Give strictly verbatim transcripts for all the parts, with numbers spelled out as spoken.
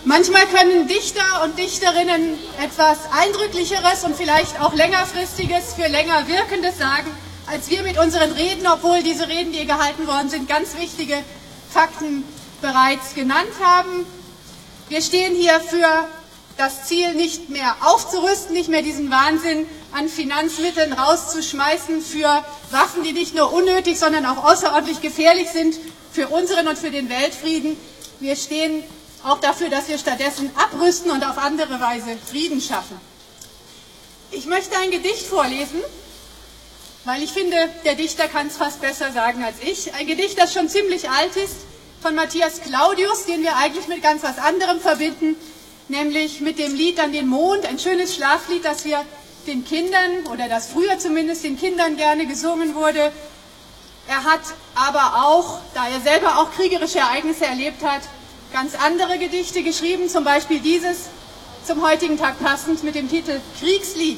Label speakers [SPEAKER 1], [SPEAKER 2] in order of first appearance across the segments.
[SPEAKER 1] Manchmal können Dichter und Dichterinnen etwas Eindrücklicheres und vielleicht auch längerfristiges für länger Wirkendes sagen, als wir mit unseren Reden, obwohl diese Reden, die hier gehalten worden sind, ganz wichtige Fakten bereits genannt haben. Wir stehen hier für das Ziel, nicht mehr aufzurüsten, nicht mehr diesen Wahnsinn an Finanzmitteln rauszuschmeißen für Waffen, die nicht nur unnötig, sondern auch außerordentlich gefährlich sind für unseren und für den Weltfrieden. Wir stehen auch dafür, dass wir stattdessen abrüsten und auf andere Weise Frieden schaffen. Ich möchte ein Gedicht vorlesen, weil ich finde, der Dichter kann es fast besser sagen als ich. Ein Gedicht, das schon ziemlich alt ist, von Matthias Claudius, den wir eigentlich mit ganz was anderem verbinden, nämlich mit dem Lied an den Mond, ein schönes Schlaflied, das wir den Kindern, oder das früher zumindest den Kindern gerne gesungen wurde. Er hat aber auch, da er selber auch kriegerische Ereignisse erlebt hat, ganz andere Gedichte geschrieben, zum Beispiel dieses, zum heutigen Tag passend, mit dem Titel Kriegslied.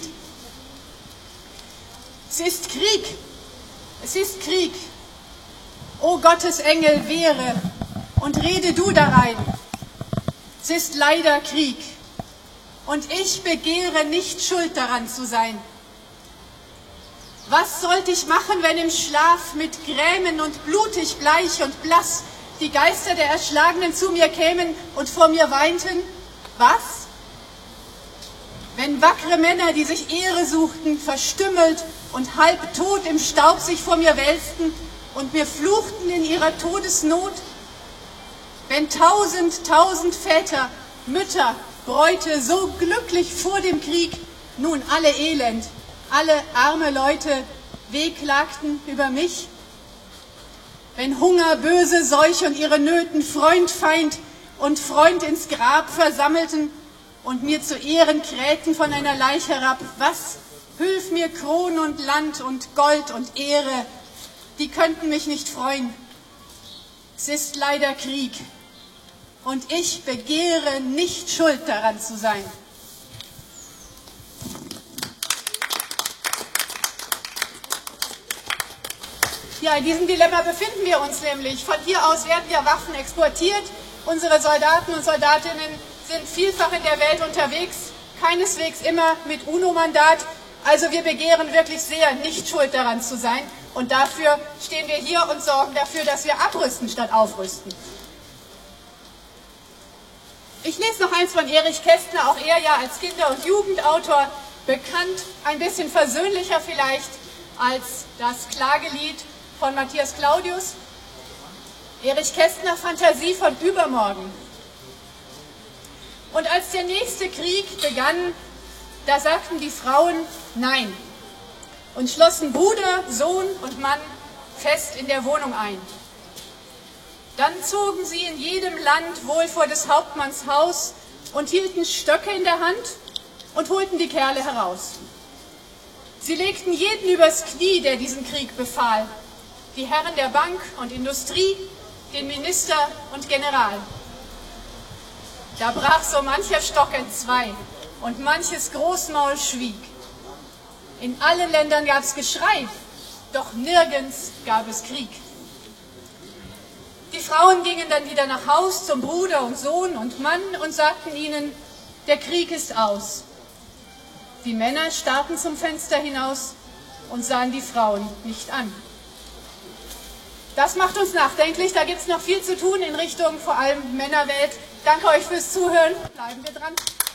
[SPEAKER 1] Es ist Krieg, es ist Krieg. O Gottes Engel, wehre und rede du darein. Es ist leider Krieg und ich begehre nicht schuld daran zu sein. Was sollte ich machen, wenn im Schlaf mit Grämen und blutig bleich und blass die Geister der Erschlagenen zu mir kämen und vor mir weinten? Was? Wenn wackere Männer, die sich Ehre suchten, verstümmelt und halb tot im Staub sich vor mir wälzten und mir fluchten in ihrer Todesnot? Wenn tausend, tausend Väter, Mütter, Bräute so glücklich vor dem Krieg nun alle elend, alle arme Leute wehklagten über mich? Wenn Hunger, böse Seuche und ihre Nöten Freund, Feind und Freund ins Grab versammelten und mir zu Ehren krähten von einer Leich herab, was hülf mir Kron und Land und Gold und Ehre, die könnten mich nicht freuen. Es ist leider Krieg und ich begehre nicht schuld daran zu sein. Ja, in diesem Dilemma befinden wir uns nämlich. Von hier aus werden ja Waffen exportiert. Unsere Soldaten und Soldatinnen sind vielfach in der Welt unterwegs, keineswegs immer mit UNO-Mandat. Also wir begehren wirklich sehr, nicht schuld daran zu sein. Und dafür stehen wir hier und sorgen dafür, dass wir abrüsten statt aufrüsten. Ich lese noch eins von Erich Kästner, auch er ja als Kinder- und Jugendautor bekannt, ein bisschen versöhnlicher vielleicht als das Klagelied von Matthias Claudius. Erich Kästner, Fantasie von übermorgen. Und als der nächste Krieg begann, da sagten die Frauen Nein und schlossen Bruder, Sohn und Mann fest in der Wohnung ein. Dann zogen sie in jedem Land wohl vor des Hauptmanns Haus und hielten Stöcke in der Hand und holten die Kerle heraus. Sie legten jeden übers Knie, der diesen Krieg befahl, die Herren der Bank und Industrie, den Minister und General. Da brach so mancher Stock entzwei und manches Großmaul schwieg. In allen Ländern gab es Geschrei, doch nirgends gab es Krieg. Die Frauen gingen dann wieder nach Haus zum Bruder und Sohn und Mann und sagten ihnen, der Krieg ist aus. Die Männer starrten zum Fenster hinaus und sahen die Frauen nicht an. Das macht uns nachdenklich, da gibt es noch viel zu tun in Richtung vor allem Männerwelt. Danke euch fürs Zuhören, bleiben wir dran.